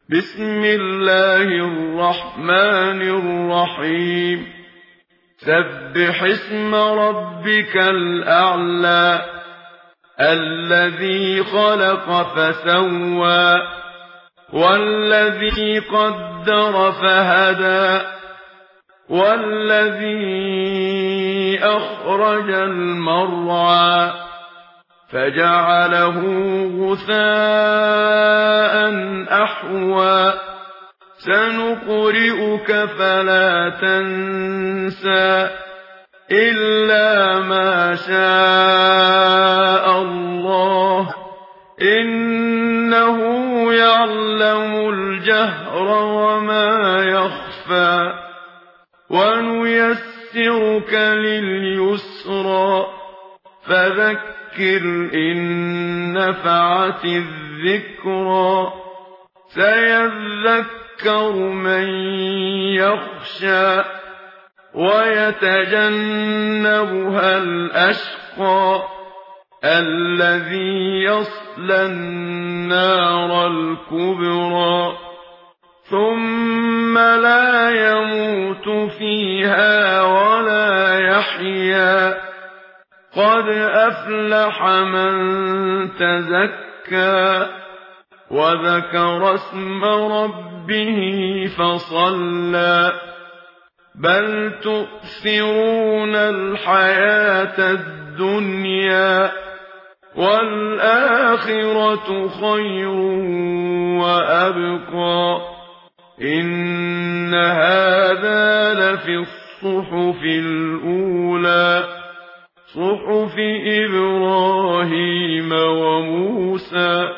بسم الله الرحمن الرحيم سبح اسم ربك الأعلى الذي خلق فسوى والذي قدر فهدى والذي أخرج المرعى فجعله غثاء أحوى سنقرئك فلا تنسى إلا ما شاء الله إنه يعلم الجهر وما يخفى ونيسرك لليسرى فذكر إن نفعت الذكرى سيذكر من يخشى ويتجنبها الأشقى الذي يصلى النار الكبرى ثم لا يموت فيها ولا يحيا قد أفلح من تزكى وذكر اسم ربه فصلى بل تؤثرون الحياة الدنيا والآخرة خير وأبقى إن هذا لفي الصحف الأولى صحف إبراهيم وموسى